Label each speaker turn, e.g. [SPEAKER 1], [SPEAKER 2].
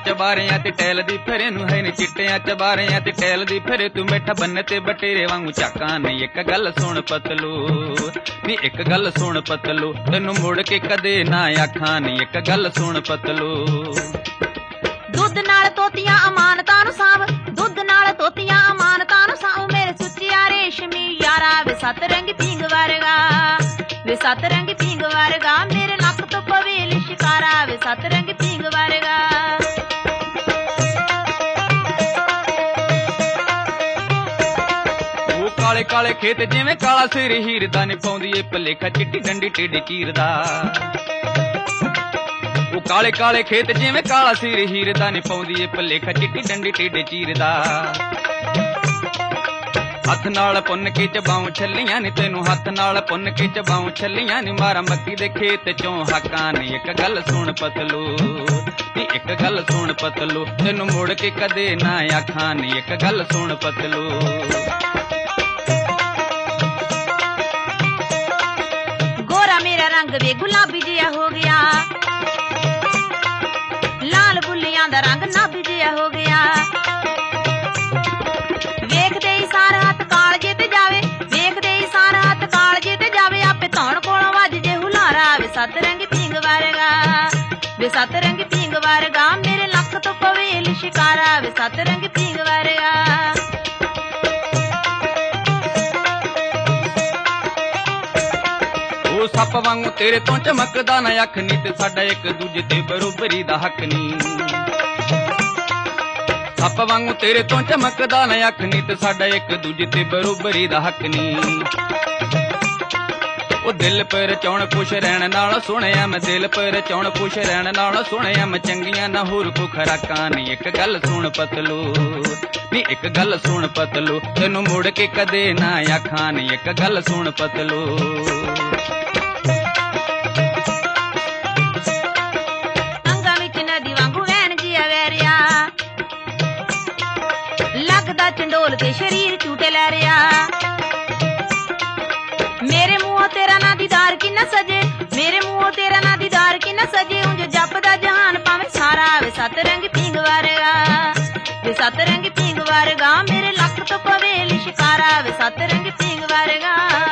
[SPEAKER 1] चबारियां ते टैलदी फिरे नूं है नी चिट्टियां चबारियां ते टैलदी फिरे तू मिठा बन्ने ते बटेरे वांगू झाकां नहीं एक गल सुण पतलू नी एक गल सुण पतलू तैनूं मुड़ के कदे ना आखां नहीं एक गल सुण पतलू
[SPEAKER 2] दुध नाल तोतियां अमानतां नूं साम दुध नाल तोतियां अमानतां नूं साम मेरे सुच्चिया रेशमी यारा वे सत रंग पींग वर्गा वे सत रंग पींग वर्गा मेरे नक तो पवे लिशकारा वे सत रंग पींग वर्गा
[SPEAKER 1] काले काले खेत जिवें काला सिर हीर दा नी पाउंदी ए भलेखा चिट्टी डंडी टेढ़ी चीरदा वो काले काले खेत जिवें काला सिर हीर दा नी पाउंदी ए भलेखा चिट्टी डंडी टेढ़ी चीरदा हथ नाल पुन के चबाऊं छलियां नी तैनूं हथ नाल पुन के चबाऊं छलियां नी मारा मक्की दे खेत चों हकां नी एक गल सुण पतलू नी एक गल सुण पतलू तैनूं मुड़ के कदे ना आखां नी एक गल सुण पतलू
[SPEAKER 2] मेरा रंग वे गुलाबी जिहा हो गया लाल बुल्लियां दा रंग नाभी जिहा हो गया वेखदे ही सारा हथ कालजे ते जावे वेखदे ही सारा हथ कालजे ते जावे आपे धौण कोलों वज जे हुलारा वे सत रंग पींग वर्गा वे सत रंग पींग वर्गा मेरे लख तो पवे लिशकारा वे सत रंग पींग वर्गा
[SPEAKER 1] सप वांगू तेरे तो चमकदा ना अख नी ते साडा एक दूजे ते बरोबरी दा हक नी सप वांगू तेरे तो चमकदा ना अख नी ते साडा एक दूजे ते बरोबरी दा हक नी ओ दिल पर चौण खुश रहण नाल सुणिया मैं दिल पर चौण खुश रहण नाल सुणिया मैं चंगियां ना होर को खराकां नी एक गल सुण पतलू नी एक गल सुण पतलू तैनूं मुड़ के कदे ना आखां नी एक गल सुण पतलू
[SPEAKER 2] लगदा चंडोल ते शरीर झूटे लै रिया मेरे मुंहों तेरा ना दीदार की न सजे मेरे मुंहों तेरा ना दीदार की न सजे उंज जपदा जहान पावे सारा वे सत रंग पींग वर्गा वे सत रंग पींग वर्गा मेरे लख तो पवे लिशकारा वे सत रंग पींग वर्गा